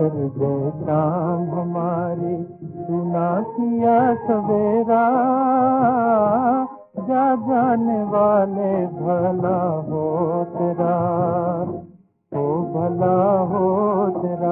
कर दे शाम हमारी, तू ना किया सवेरा। जा जाने वाले भला हो तेरा, ओ भला हो तेरा।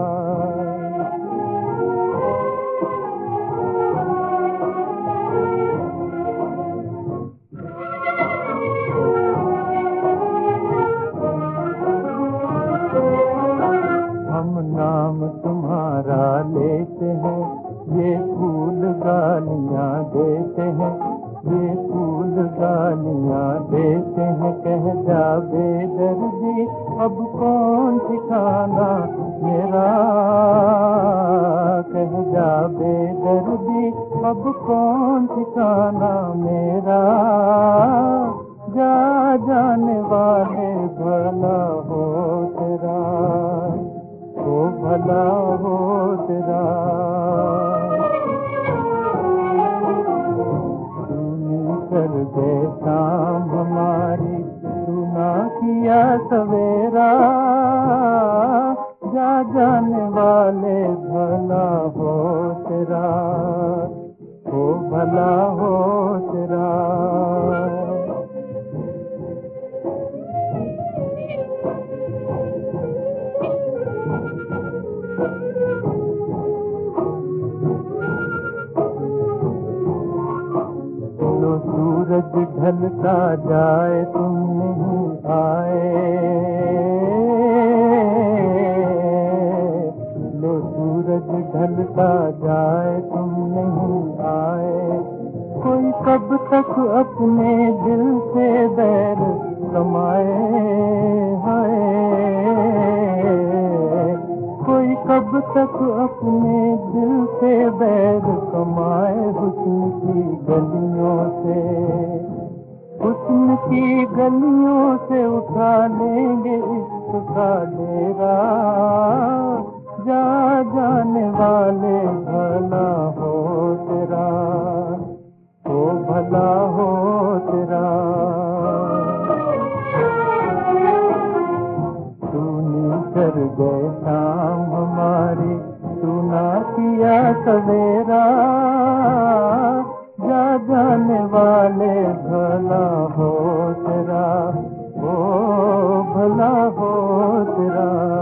हम नाम तुम्हारा लेते हैं, ये फूल गालियाँ देते हैं, ये फूल गालियाँ देते हैं। कह जा बेदर्दी अब कौन ठिकाना मेरा, कह जा बेदर्दी अब कौन ठिकाना मेरा। जा जाने वाले भला हो तेरा, ओ भला हो तेरा। तूने कर दे शाम हमारी, तू ना किया सवेरा। जा जाने वाले भला हो तेरा, ओ भला हो तेरा। लो सूरज ढलता जाए तुम नहीं आए, लो सूरज ढलता जाए तुम नहीं आए। कोई कब तक अपने दिल से बैर कमाए, हाय। कोई कब तक अपने दिल से बैर कमाए। हुस्न की गलियों से, हुस्न की गलियों से उठा लेंगे इश्क का डेरा। जा जाने वाले भला हो तेरा, ओ भला हो तेरा। तूने कर गए शाम हमारी, तू ना किया सवेरा। जा जाने वाले भला हो तेरा, ओ भला हो तेरा।